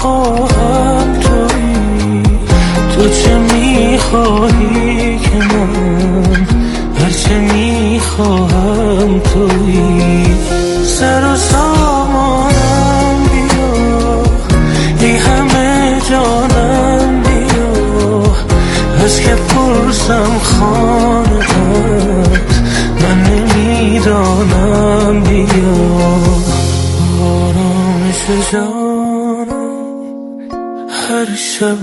میخواهم تویی، تو چه میخواهی که من هرچه میخواهم تویی. سر و سامانم بیا، ای همه جانم بیا، از که پرسم خانه‌ات من نمیدانم بیا. آرامش جانم هر شب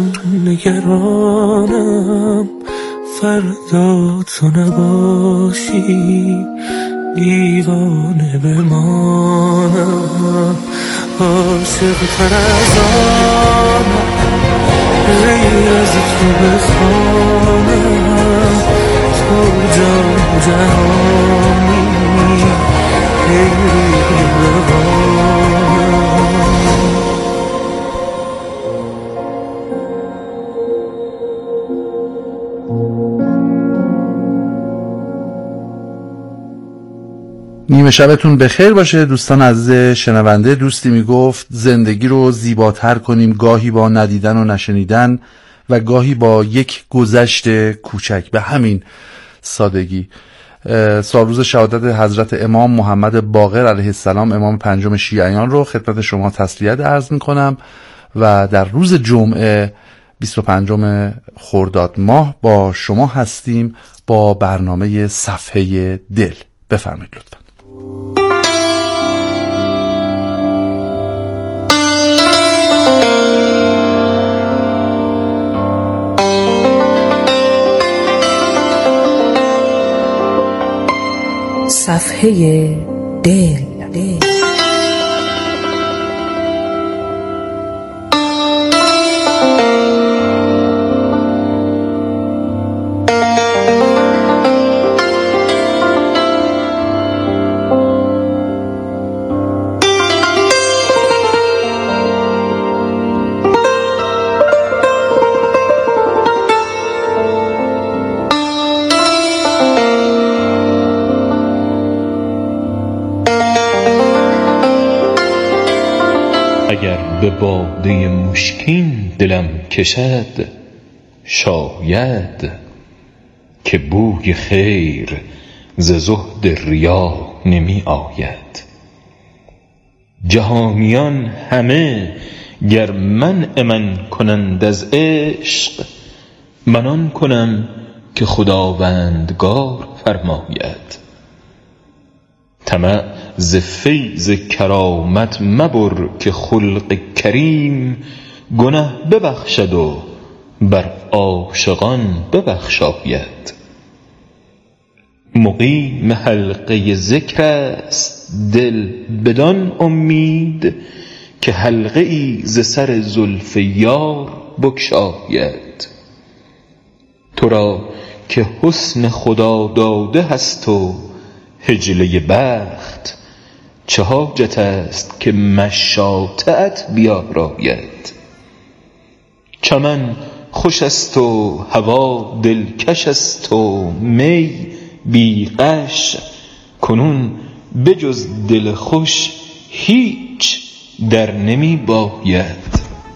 نگرانم، فردا تو نباشی دیوانه بمانم. عاشق تر از آنم غیر از تو بخوانم، تو جان جهانی غیری بمانم. نیمه شبتون بخیر باشه دوستان عزیز شنونده. دوستی میگفت زندگی رو زیباتر کنیم، گاهی با ندیدن و نشنیدن و گاهی با یک گذشت کوچک، به همین سادگی. سالروز شهادت حضرت امام محمد باقر علیه السلام، امام پنجم شیعیان رو خدمت شما تسلیت عرض میکنم و در روز جمعه 25 خرداد ماه با شما هستیم با برنامه صفحه دل. بفرمایید لطفا. صفحه دل. اگر به باده مشکین دلم کشد، شاید که بوی خیر ز زهد ریا نمی آید. جهانیان همه گر منع من کنند از عشق، من آن کنم که خداوندگار فرماید. طمع ز فیض کرامت مبر که خلق کریم، گنه ببخشد و بر عاشقان ببخشاید. مقیم حلقه ذکر است دل بدان امید، که حلقه ای ز سر زلف یار بگشاید. تو را که حسن خدا داده هست و حجله بخت، چه حاجت است که مشاطه‌ات بیاراید. چمن خوش است و هوا دلکش است و می بی غش، کنون بجز دل خوش هیچ در نمی باید.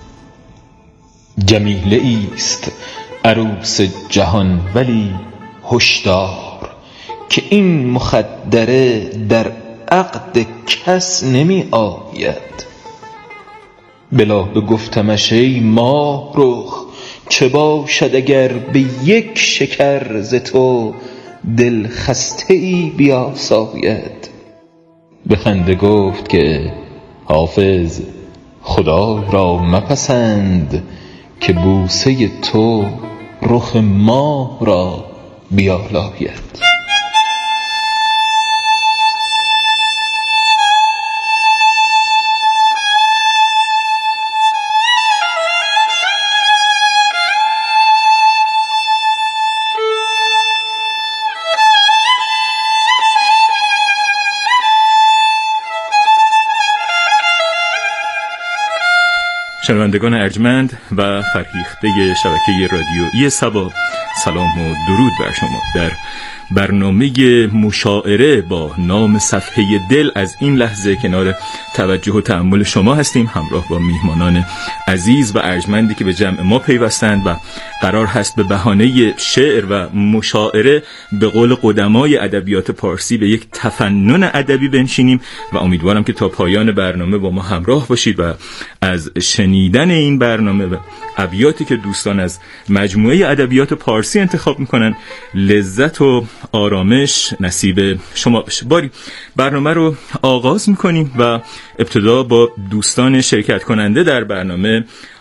جمیله ایست عروس جهان ولی هشدار، که این مخدره در عقد کس نمی آید. بلا بگفتمش ای ماه رخ، چه باشد اگر به یک شکر ز تو دل خسته ای بیاساید. به خنده گفت که حافظ خدا را مپسند، که بوسه تو رخ ماه را بیالاید. شنوندگان ارجمند و فرهیخته شبکه رادیویی صبا، سلام و درود بر شما. در برنامه مشاعره با نام صفحه دل از این لحظه کنار توجه و تأمل شما هستیم، همراه با میهمانان عزیز و ارجمندی که به جمع ما پیوستند و قرار هست به بهانه شعر و مشاعره به قول قدمای ادبیات پارسی به یک تفنن ادبی بنشینیم و امیدوارم که تا پایان برنامه با ما همراه باشید و از شنیدن این برنامه و ابیاتی که دوستان از مجموعه ادبیات پارسی انتخاب میکنن لذت و آرامش نصیب شما بشه. باری برنامه رو آغاز میکنیم و ابتدا با دوستان شرکت کننده در برنامه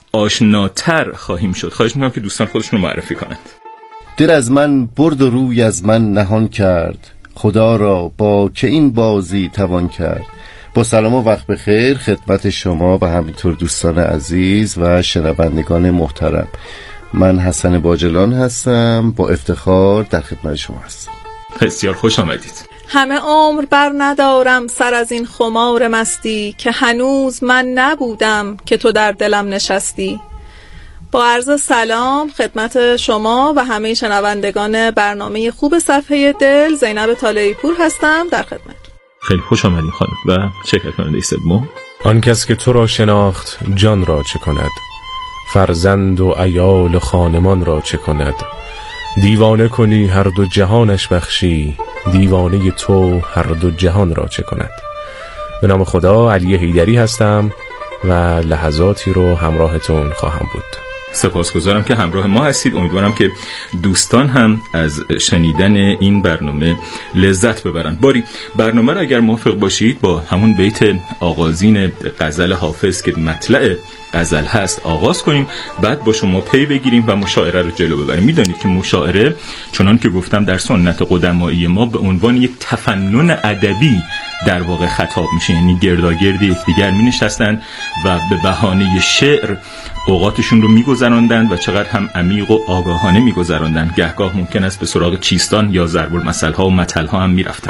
آشناتر خواهیم شد. خواهش میکنم که دوستان خودشون رو معرفی کنند. دل از من برد و روی از من نهان کرد، خدا را با که این بازی توان کرد. با سلام و وقت بخیر خدمت شما و همینطور دوستان عزیز و شنوندگان محترم. من حسن باجلان هستم، با افتخار در خدمت شما هستم. بسیار خوش آمدید. همه عمر بر ندارم سر از این خمار مستی، که هنوز من نبودم که تو در دلم نشستی. با عرض سلام خدمت شما و همه شنوندگان برنامه خوب صفحه دل، زینب طالعی پور هستم در خدمت. خیلی خوش آمدید خانم و شرکت کننده سوم. آن کس که تو را شناخت جان را چه کند، فرزند و عیال خانمان را چه کند. دیوانه کنی هر دو جهانش بخشی، دیوانه تو هر دو جهان را چه کند. به نام خدا، علی حیدری هستم و لحظاتی رو همراهتون خواهم بود. سپاسگزارم که همراه ما هستید. امیدوارم که دوستان هم از شنیدن این برنامه لذت ببرن. باری برنامه رو اگر موافق باشید با همون بیت آغازین غزل حافظ که مطلع غزل هست آغاز کنیم، بعد با شما پی بگیریم و مشاعره رو جلو ببریم. میدونید که مشاعره چنان که گفتم در سنت قدمایی ما به عنوان یک تفنن ادبی در واقع خطاب میشه، یعنی گرداگرد یکدیگر مینشستن و به بهانه شعر اوقاتشون رو میگذراندن و چقدر هم عمیق و آگاهانه میگذراندن. گهگاه ممکن است به سراغ چیستان یا ضرب المثل ها و متل ها هم میرفتن.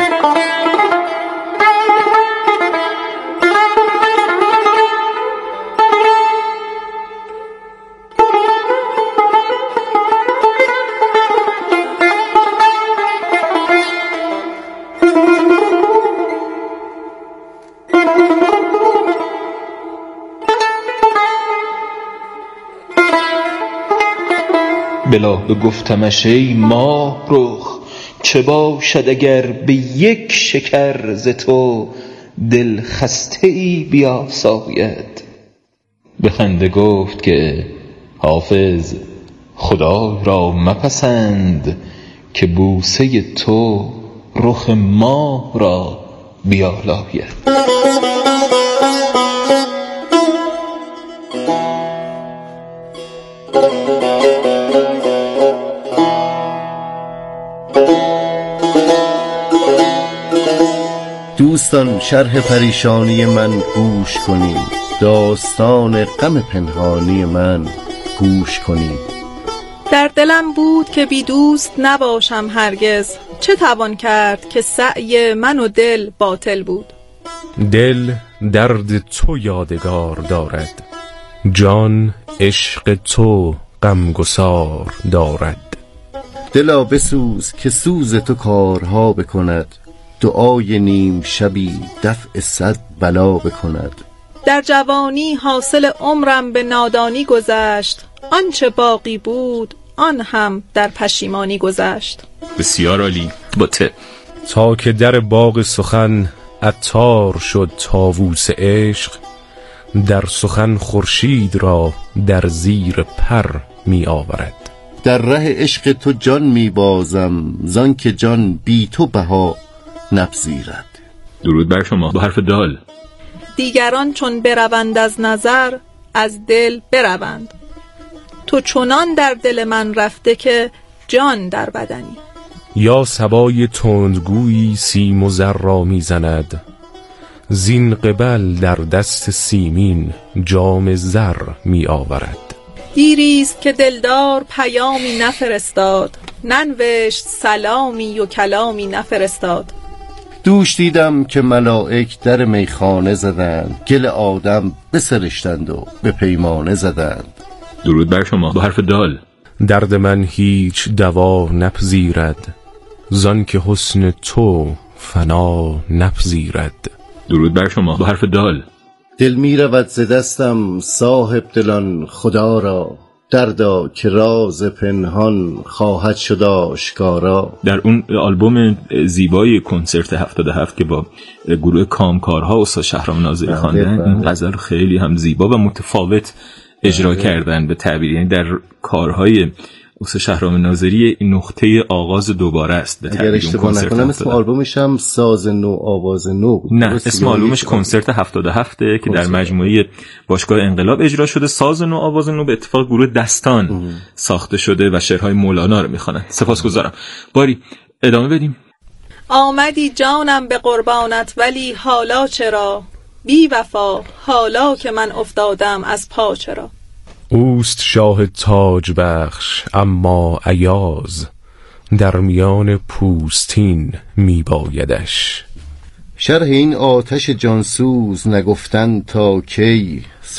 بلا بگفتمش ای ماه رخ، چه باشد اگر به یک شکر ز تو دل خسته ای بیاساید. به خنده گفت که حافظ خدای را مپسند، که بوسه تو رخ ماه را بیالاید. دوستان شرح پریشانی من گوش کنید، داستان غم پنهانی من گوش کنید. در دلم بود که بی دوست نباشم هرگز، چه توان کرد که سعی من و دل باطل بود. دل درد تو یادگار دارد، جان عشق تو غمگسار دارد. دلا بسوز که سوز تو کارها بکند، دعای نیم شبی دفع 100 بلا بکند. در جوانی حاصل عمرم به نادانی گذشت، آنچه باقی بود آن هم در پشیمانی گذشت. بسیار عالی. با ته تا که در باغ سخن عطار شد طاووس عشق، در سخن خورشید را در زیر پر می آورد. در ره عشق تو جان می بازم، زان که جان بی تو بها نپذیرد. درود بر شما. با حرف دال. دیگران چون بروند از نظر، از دل بروند. تو چنان در دل من رفته که جان در بدنی. یا صبای تندگویی سیم و زر را می زند، زین قبل در دست سیمین جام زر می آورد. دیریست که دلدار پیامی نفرستاد، ننوشت سلامی و کلامی نفرستاد. دوش دیدم که ملائک در میخانه زدند، گل آدم بسرشتند و به پیمانه زدند. درود بر شما. با حرف دال. درد من هیچ دوا نپذیرد، زان که حسن تو فنا نپذیرد. درود بر شما. با حرف دال. دل می رود ز دستم صاحب دلان خدا را، دردا که راز پنهان خواهد شد آشکارا. در اون آلبوم زیبای کنسرت 77 که با گروه کامکارها استاد شهرام ناظری خواندن، این غزل رو خیلی هم زیبا و متفاوت اجرا کردن به تعبیر، یعنی در کارهای استاد شهرام ناظری نقطه آغاز دوباره است به تعبیر. اگر اشتباه نکنم اسم آلبومش هم ساز نو آواز نو بود. نه، اسم آلبومش کنسرت 77 که در مجموعه باشگاه انقلاب اجرا شده. ساز نو آواز نو به اتفاق گروه دستان ساخته شده و شعرهای مولانا رو میخوانند. سپاسگزارم. باری ادامه بدیم. آمدی جانم به قربانت ولی حالا چرا، بی وفا حالا که من افتادم از پا چرا. اوست شاه تاج بخش اما ایاز، در میان پوستین می بایدش. شرح این آتش جانسوز نگفتن تا کی،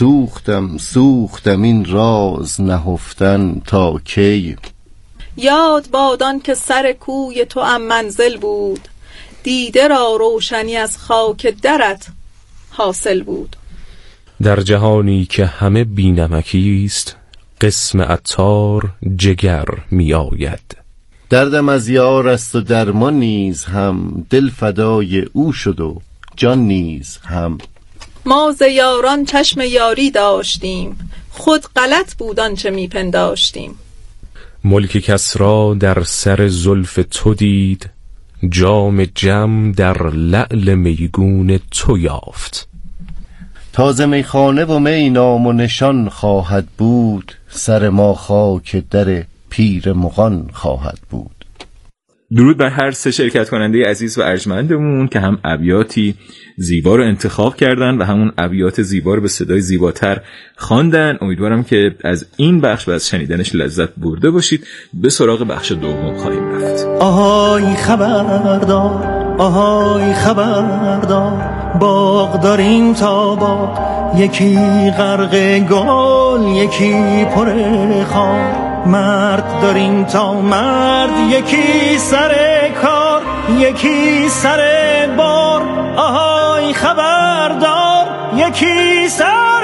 سوختم این راز نهفتن تا کی. یاد بادان که سر کوی تو ام منزل بود، دیده را روشنی از خاک درت حاصل بود. در جهانی که همه بی‌نمکیست، قسم عطار جگر می آید. دردم از یار است و درمان نیز هم، دل فدای او شد و جان نیز هم. ما ز یاران چشم یاری داشتیم، خود غلط بود آنچه می پنداشتیم. ملک کسری در سر زلف تو دید، جام جم در لعل میگون تو یافت. تازه میخانه و می نام و نشان خواهد بود، سر ما خاک در پیر مغان خواهد بود. درود بر هر سه شرکت کننده عزیز و ارجمندمون که هم ابیاتی زیبا رو انتخاب کردن و همون ابیات زیبا رو به صدای زیباتر خواندن. امیدوارم که از این بخش و از شنیدنش لذت برده باشید. به سراغ بخش دوم خواهیم رفت. آهای خبردار، آهای خبردار، باغ داریم تا باغ، یکی غرق گل یکی پر خار. مرد داریم تا مرد، یکی سر کار یکی سر بار. آهای خبردار، یکی سر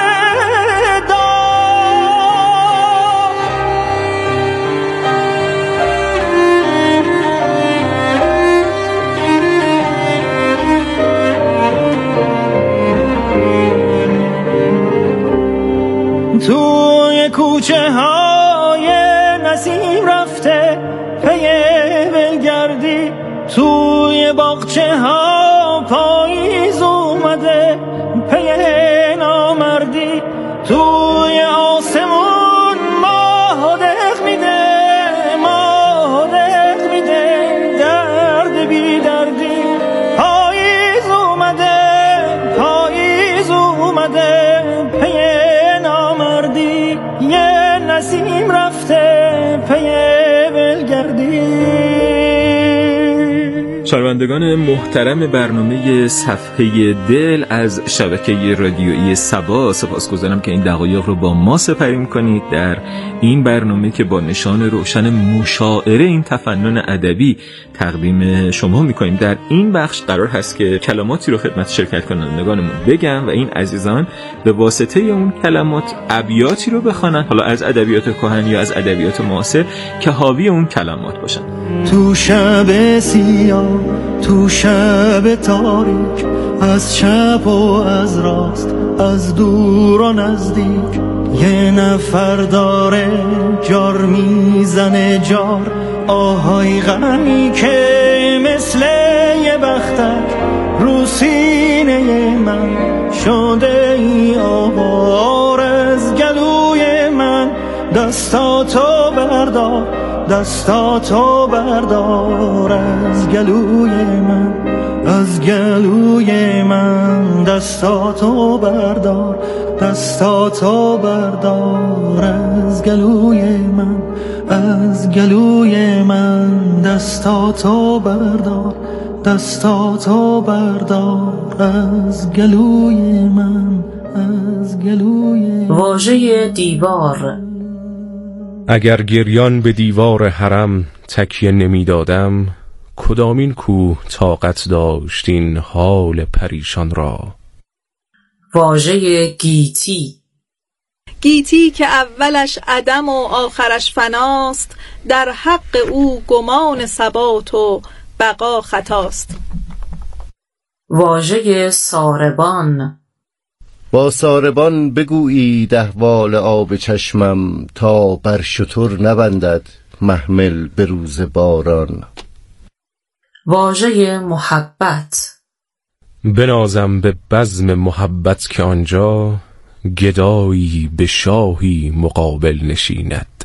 دار. توی کوچه های نسیم رفته پی ولگردی، توی باغچه ها پاییز اومده پی نامردی. توی آسمون ماه دق میده درد بی دردی. پاییز اومده پی نامردی، یه نسیم رفته پی ولگردی. شنوندگان محترم برنامه صفحه دل از شبکه رادیویی سبا، سپاسگزارم که این دقایق رو با ما سپری می‌کنید در این برنامه که با نشان روشن مشاعره این تفنن ادبی تقدیم شما می‌کنیم. در این بخش قرار هست که کلماتی رو خدمت شرکت کنندگانمون بگم و این عزیزان به واسطه اون کلمات ابیاتی رو بخوانن، حالا از ادبیات کهن یا از ادبیات معاصر، که حاوی اون کلمات باشن. تو شب سیاه، تو شب تاریک، از چپ و از راست، از دور و نزدیک، یه نفر داره جار میزنه جار. آهای غمی که مثل یه بختک رو سینه من شده ای آوار. از گلوی من دستاتو بردار، دستاتو بردار. از گلوی من، از گلوی من دستاتو بردار، دستاتو بردار. از گلوی من، از گلوی من دستاتو بردار، دستاتو بردار. از گلوی من، از گلوی. واژه دیوار. اگر گریان به دیوار حرم تکیه نمی دادم، کدامین کو طاقت داشت این حال پریشان را. واژه گیتی. گیتی که اولش عدم و آخرش فناست، در حق او گمان ثبات و بقا خطاست. واژه ساربان. با ساربان بگویید احوال آب چشمم، تا بر شتر نبندد محمل به روز باران. واژه محبت. بنازم به بزم محبت که آنجا، گدایی به شاهی مقابل نشیند.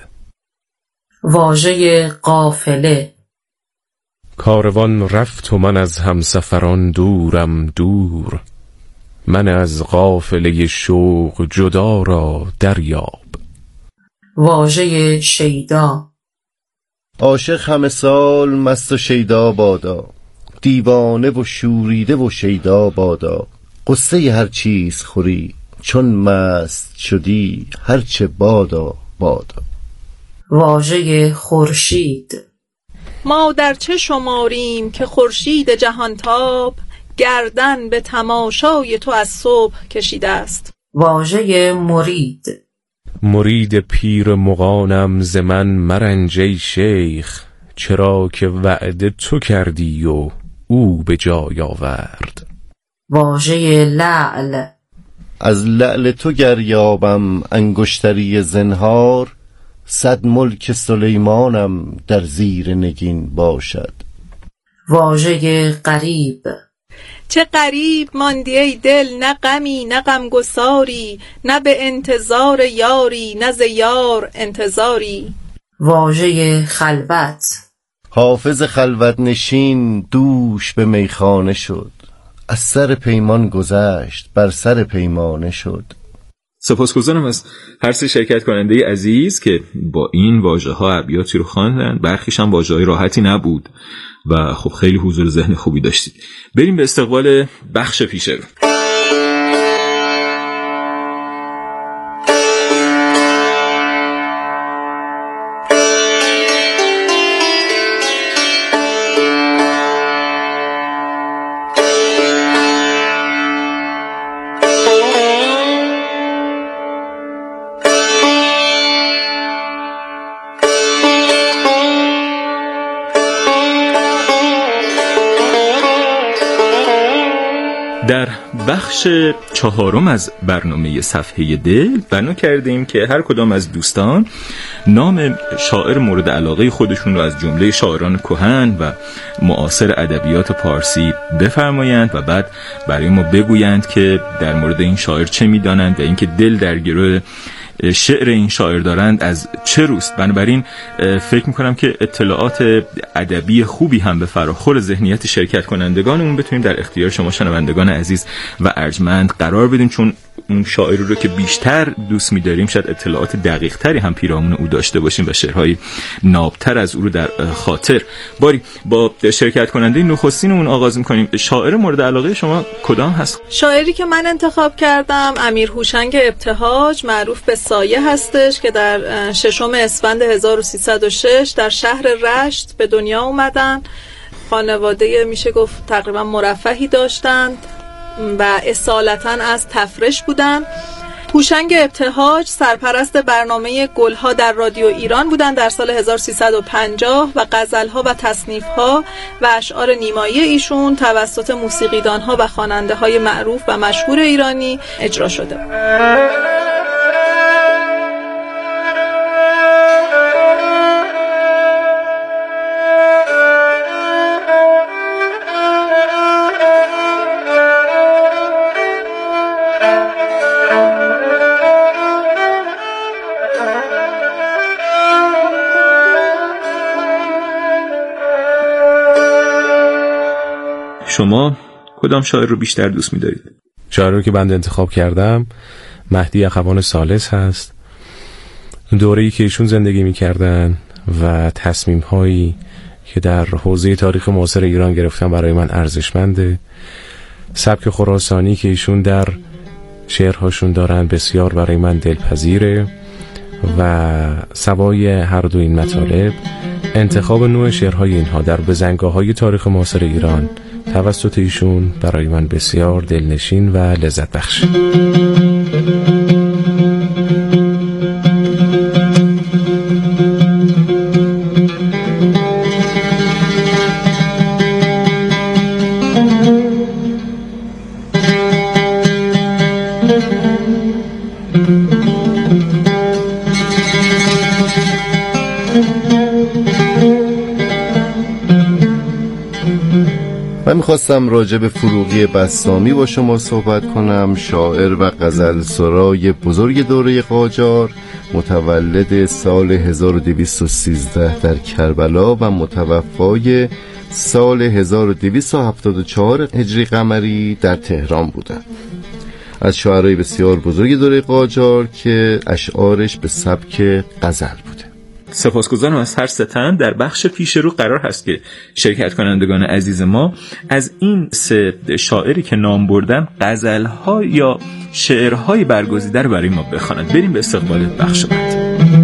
واژه قافله. کاروان رفت و من از همسفران دورم دور، من از قافله شوق جدا را دریاب. واژه شیدا. عاشق همه سال مست و شیدا بادا، دیوانه و شوریده و شیدا بادا. قصه هر چیز خوری چون مست شدی، هرچه بادا بادا. واژه خورشید. ما در چه شماریم که خورشید جهانتاب، گردن به تماشای تو از صبح کشیده است. واژه مرید. مرید پیر مغانم ز من مرنج ای شیخ، چرا که وعده تو کردی و او به جای آورد. واژه لعل. از لعل تو گر یابم انگشتری زنهار، 100 ملک سلیمانم در زیر نگین باشد. واژه غریب. چه غریب ماندی ای دل، نه غمی نه غمگساری، نه به انتظار یاری نه ز یار انتظاری. واژه خلوت. حافظ خلوت نشین دوش به میخانه شد، از سر پیمان گذشت بر سر پیمانه شد. سپاسگزارم از هر سه شرکت کننده عزیز که با این واژه‌ها ابیاتی رو خواندن. برخیش هم واژه‌های راحتی نبود و خب خیلی حضور ذهن خوبی داشتید. بریم به استقبال بخش پیش رو. در بخش 4 از برنامه صفحه دل بنا کردیم که هر کدام از دوستان نام شاعر مورد علاقه خودشون رو از جمله شاعران کهن و معاصر ادبیات پارسی بفرمایند و بعد برای ما بگویند که در مورد این شاعر چه می‌دانند و اینکه دل در گروه شعر این شاعر دارند از چه روست. بنابراین فکر میکنم که اطلاعات ادبی خوبی هم به فراخور ذهنیت شرکت کنندگانمون بتونیم در اختیار شما شنوندگان عزیز و ارجمند قرار بدیم، چون اون شاعری رو که بیشتر دوست می‌داریم شاید اطلاعات دقیق‌تری هم پیرامون او داشته باشیم و شعرهای نابتر از او رو در خاطر. باری با شرکت کننده نخستینمون آغاز می‌کنیم. شاعر مورد علاقه شما کدام هست؟ شاعری که من انتخاب کردم امیر هوشنگ ابتهاج، معروف به سایه هستش، که در 6 اسفند 1306 در شهر رشت به دنیا اومدن. خانواده میشه گفت تقریبا مرفهی داشتند و اصالتاً از تفرش بودن. هوشنگ ابتهاج سرپرست برنامه گلها در رادیو ایران بودن در سال 1350 و غزلها و تصنیفها و اشعار نیمایی ایشون توسط موسیقیدانها و خواننده‌های معروف و مشهور ایرانی اجرا شده. شما کدام شاعر رو بیشتر دوست می‌دارید؟ شاعری رو که بنده انتخاب کردم مهدی اخوان ثالث هست. دوره‌ای که ایشون زندگی می‌کردن و تصمیم‌هایی که در حوزه تاریخ معاصر ایران گرفتن برای من ارزشمنده. سبک خراسانی که ایشون در شعرهاشون دارن بسیار برای من دلپذیره و سوای هر دو این مطالب انتخاب نوع شعرهای اینها در بزنگاه‌های تاریخ معاصر ایران توسط ایشون برای من بسیار دلنشین و لذت بخش. من میخواستم راجع به فروغی بسطامی با شما صحبت کنم، شاعر و غزل سرای بزرگ دوره قاجار، متولد سال 1213 در کربلا و متوفای سال 1274 هجری قمری در تهران بودند. از شاعرای بسیار بزرگ دوره قاجار که اشعارش به سبک غزل بوده. سپاسگزارم از هر ستن. در بخش پیش رو قرار هست که شرکت کنندگان عزیز ما از این سه شاعری که نام بردم غزل‌ها یا شعرهای برگزیده رو برای ما بخوانند. بریم به استقبال بخش بعد.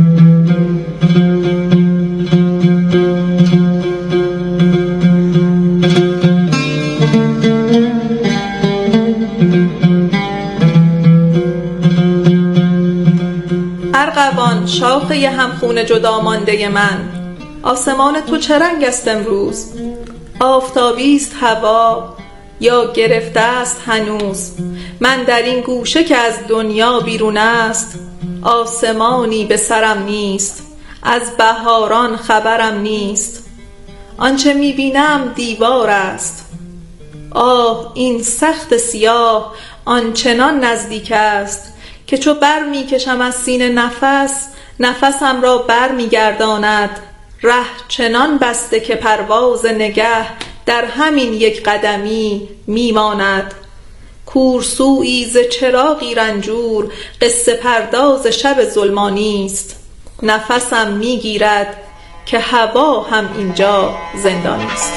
ارغوان شاخه همخون جدا مانده من، آسمان تو چه رنگ است امروز؟ آفتابی است هوا یا گرفته است هنوز؟ من در این گوشه که از دنیا بیرون است، آسمانی به سرم نیست، از بهاران خبرم نیست. آنچه میبینم دیوار است، آه این سخت سیاه آنچنان نزدیک است که چو بر میکشم از سینه نفسم را بر میگرداند. ره چنان بسته که پرواز نگه در همین یک قدمی میماند. کورسویی ز چراغی رنجور قصه پرداز شب ظلمانی است. نفسم میگیرد که هوا هم اینجا زندانی است.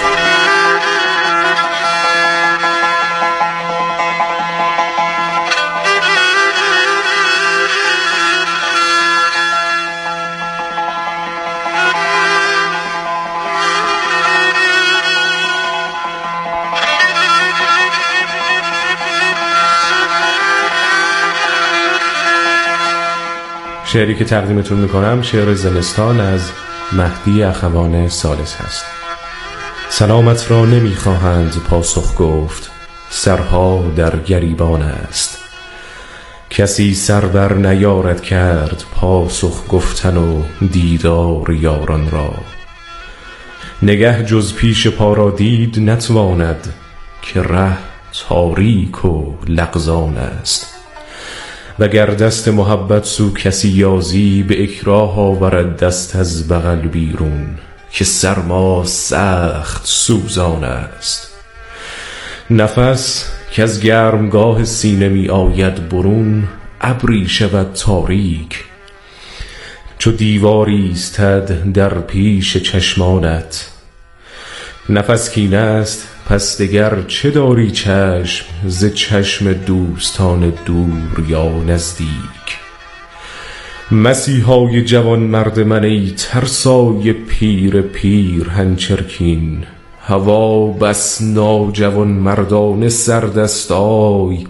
شعری که تقدیمتون میکنم شعر زمستان از مهدی اخوان ثالث هست. سلامت را نمیخواهند پاسخ گفت، سرها در گریبان است. کسی سر بر نیارد کرد پاسخ گفتن و دیدار یاران را. نگه جز پیش پا را دید نتواند، که ره تاریک و لغزان است. وگر دست محبت سو کسی یازی، به اکراه آورد دست از بغل بیرون، که سرما سخت سوزان است. نفس که از گرمگاه سینه می آید برون، ابری شود تاریک. چو دیواری ایستد در پیش چشمانت. نفس کین است پس دگر چه داری چشم، ز چشم دوستان دور یا نزدیک. مسیحای جوان مرد من ای ترسای پیر هنچرکین. هوا بس ناجوان مردان سردست آی.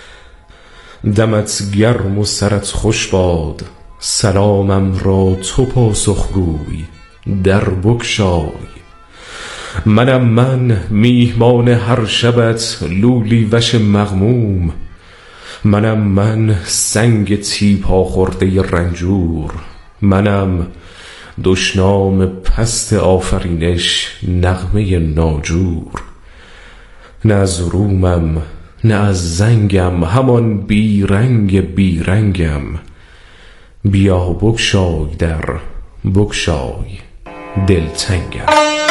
دمت گرم و سرت خوش باد، سلامم را تو پاسخگوی. در بگشای منم من میهمان هر شبت، لولی وش مغموم. منم من سنگ تیپا خورده رنجور. منم دشنام پست آفرینش نغمه ناجور. نه از رومم نه از زنگم، همان بیرنگم. بیا بگشای در بگشای دلتنگم.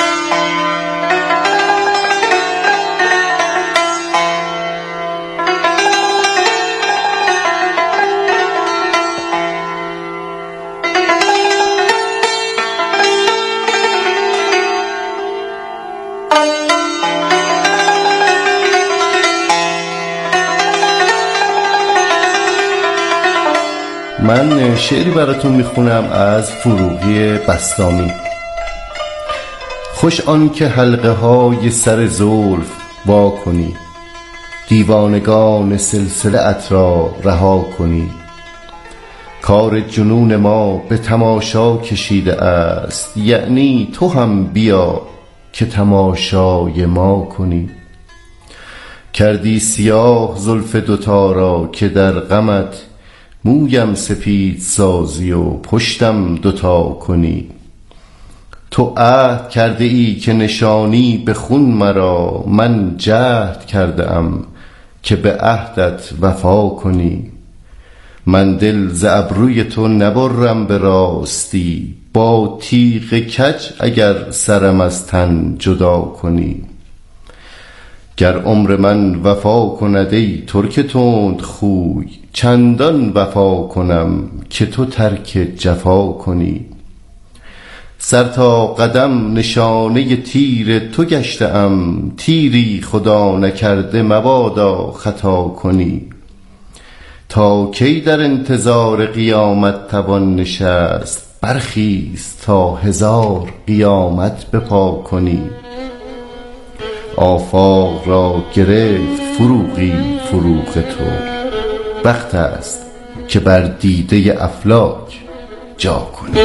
من شعری براتون میخونم از فروغی بسطامی. خوش آن که حلقه های سر زلف وا کنی، دیوانگان سلسله ات را رها کنی. کار جنون ما به تماشا کشیده است، یعنی تو هم بیا که تماشای ما کنی. کردی سیاه زلف دوتا را که در غمت مویم سپید سازی و پشتم دوتا کنی. تو عهد کرده ای که نشانی به خون مرا، من جهد کرده ام که به عهدت وفا کنی. من دل ز ابروی تو نبرم به راستی، با تیغ کج اگر سرم از تن جدا کنی. گر عمر من وفا کند ای ترک تند خوی، چندان وفا کنم که تو ترک جفا کنی. سر تا قدم نشانه تیر تو گشتم، تیری خدا نکرده مبادا خطا کنی. تا کی در انتظار قیامت توان نشست، برخیز تا 1000 قیامت بپا کنی. آفاق را گرفت فروغی فروغ تو، وقت است که بر دیده افلاک جا کنی.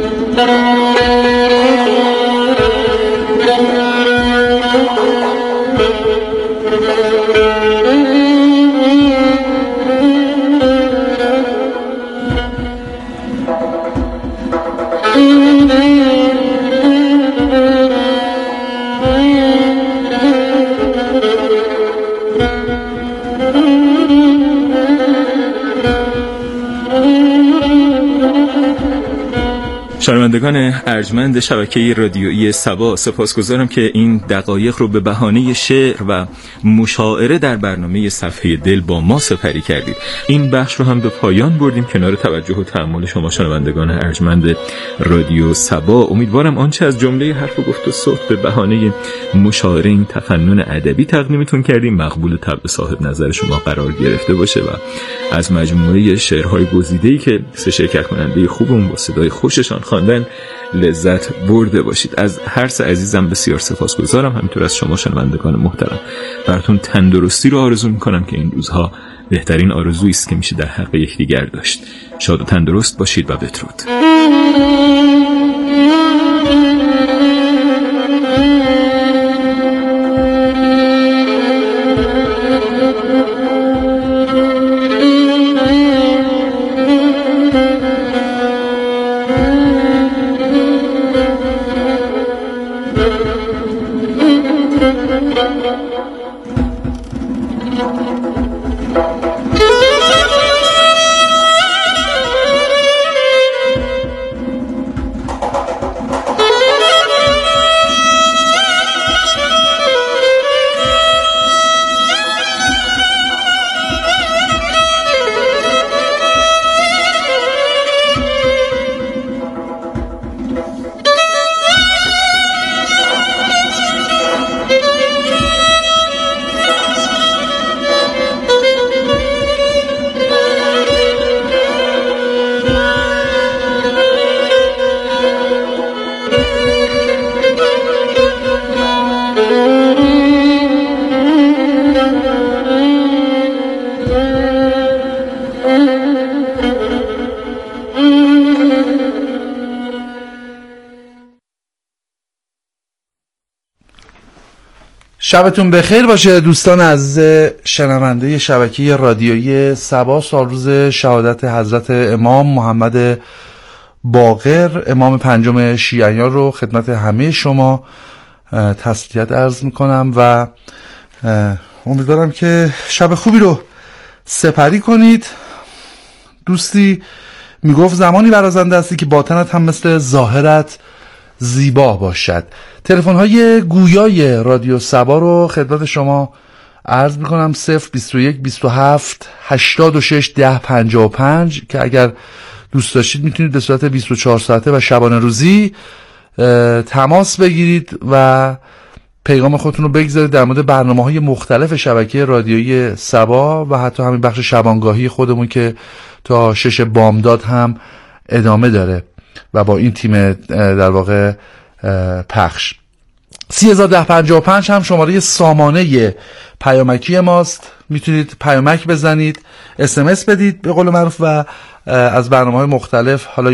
شنوندگان ارجمند شبکه رادیویی سبا، سپاسگزارم که این دقایق رو به بهانه شعر و مشاعره در برنامه صفحه دل با ما سپری کردید. این بخش رو هم به پایان بردیم کنار توجه و تأمل شما شنوندگان ارجمند رادیو سبا. امیدوارم آنچه از جمله حرف و گفت و صحبت به بهانه مشاعره این تفنن ادبی تقدیمتون کردیم مقبول طبع صاحب نظر شما قرار گرفته باشه و از مجموعه شعرهای گزیده‌ای که سه شرکت کننده خوبمون با صدای خوششان خواندن لذت برده باشید. از هر سه عزیزم بسیار سپاسگزارم، همینطور از شما شنوندگان محترم. براتون تندرستی رو آرزو میکنم که این روزها بهترین آرزویی است که میشه در حق یکدیگر داشت. شاد و تندرست باشید و بدرود. شبتون بخیر باشه دوستان عزیز شنونده شبکه رادیویی سبا. سال روز شهادت حضرت امام محمد باقر، امام پنجم شیعیان رو خدمت همه شما تسلیت عرض میکنم و امیدوارم که شب خوبی رو سپری کنید. دوستی میگفت زمانی برازنده هستی که باطنت هم مثل ظاهرت زیبا باشد. تلفن های گویای رادیو سبا رو خدمت شما عرض میکنم 021 27 86 10 55 که اگر دوست داشتید میتونید به صورت 24 ساعته و شبانه روزی تماس بگیرید و پیغام خودتون رو بگذارید در مورد برنامه‌های مختلف شبکه رادیویی سبا و حتی همین بخش شبانگاهی خودمون که تا 6 بامداد هم ادامه داره و با این تیم در واقع پخش. 301055 هم شماره سامانه پیامکی ماست. میتونید پیامک بزنید، SMS بدید به قول معروف و از برنامه‌های مختلف، حالا